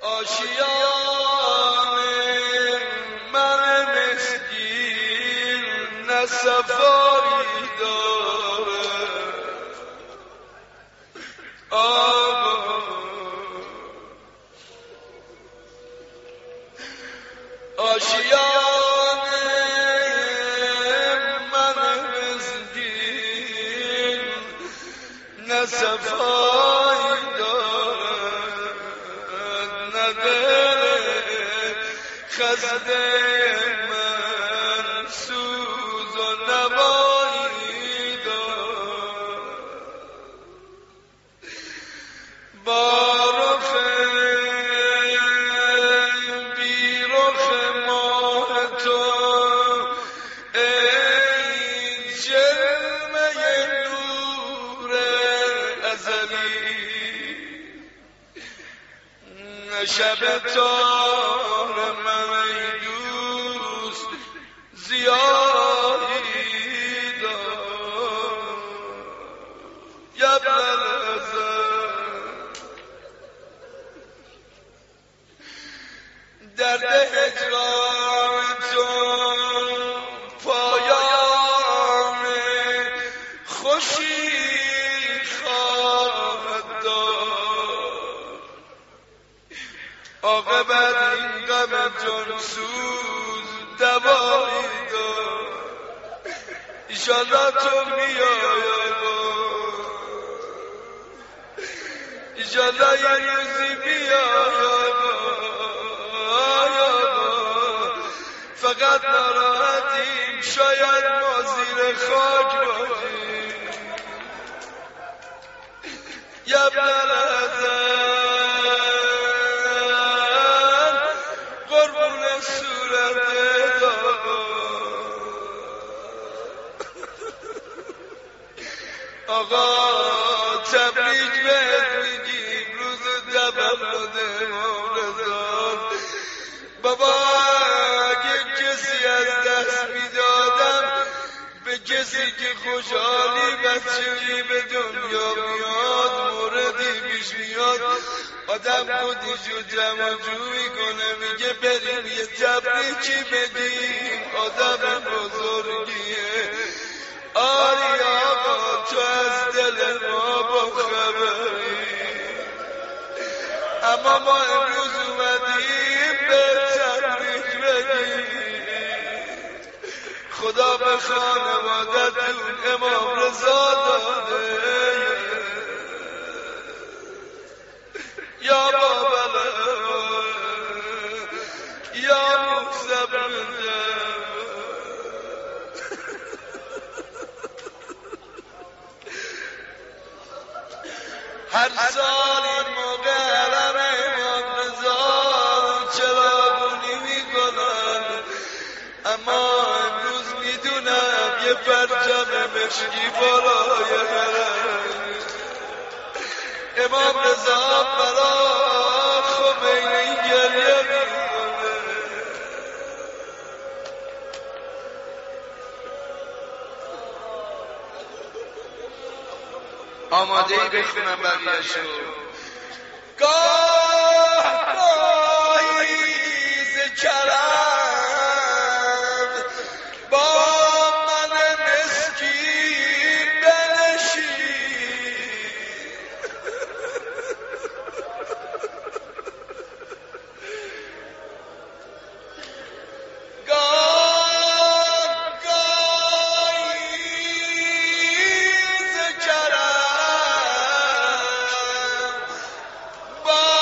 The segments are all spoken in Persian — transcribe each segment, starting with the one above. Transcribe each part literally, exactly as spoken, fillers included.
آشیان من مسکین نه صفایی داره آشیان من مسکین نه صفایی داره نه دل خسته من سوز و نوایی داره با رخ بی رخ ماه تو ای جلوه نور ازلی شب تار من ای دوست زیادی دار یا درد هجران تو پایان خوشی خواهد داد عاقبت این غم جانسوز دوایی داد ایشالله تو میای ایشالله یه روزی بیای فقط ناراحتیم شاید ما زیر خاک باشیم یا ابن الحسن قربون صورت آقا تبریک بهت میگیم روز تولد امام رضا بابا کسی که خوشحالی بچگی به دنیا میاد موردی پیش میاد آدم خودشو جمع جویی کنه میگه بریم یه تبریکی بدیم آدم بزرگیه آری آقا تو از دل ما با خبری اما ما امروز اومدیم به تبریک بدیم خدا به خانوادتون امام رضا داده یا بابا یا مصبر هر سال این موقع علم امام رضا چراغونی میکنن اما یه پرچم مشکی بالای هرم امام رضا برا خمینی گریه میکنه آماده ای بخونم بقیه‌شو گاه گاهی ز کرم با با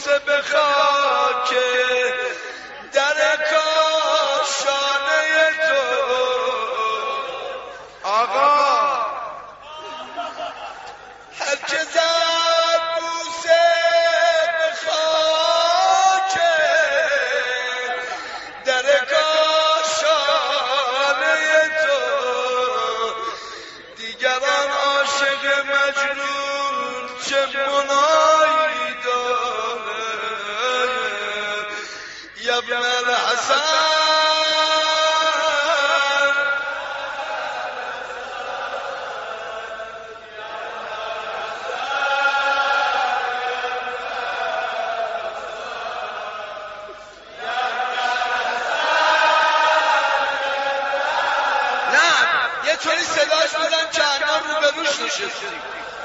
بوسه به خاک در کاشانه تو آقا هر که زد بوسه به خاک در کاشانه تو دیگران عاشق مجنون چه منایی داره یا ابن الحسن یه طوری صداش بودن که انام رو به روش نشستیم.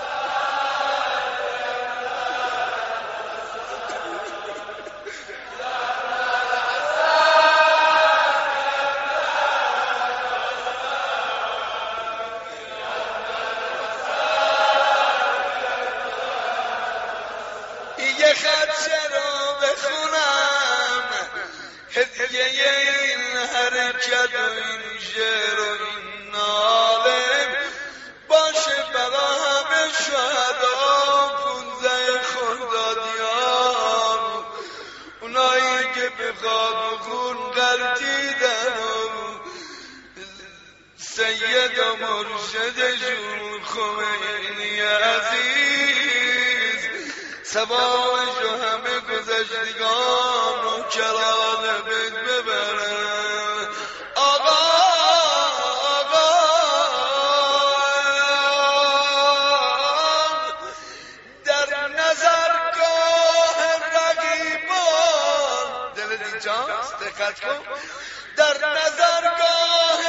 یه خدشه رو بخونم هدیه این حرکت و این شعر و این ناله باشه برا همه شهدا پونزه خردادیان اونایی که به خواب خون غلطیدن و سید و مرشدشون خمینی عزیز ثوابشو همه گذشتگان و کرال بید ببرن. آقا آقا در نظرگاه رقیبان دل دیجانست دقت کن در نظرگاه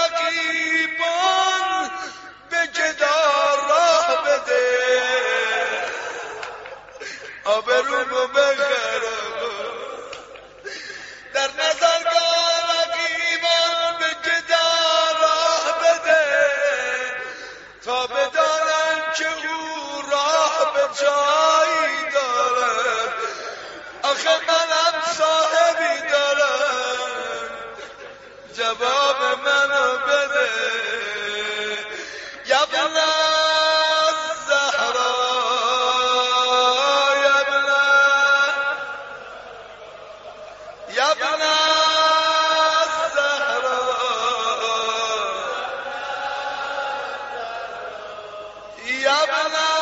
رقیبان به جدار راه بده آبرومو بخره در نظرگاه رقیبان به جدار راه بده تا بدانن که او راه به جایی داره آخه منم صاحبی دارم جواب منو بده یا ابن الزهرا یا ابن الزهرا یا ابن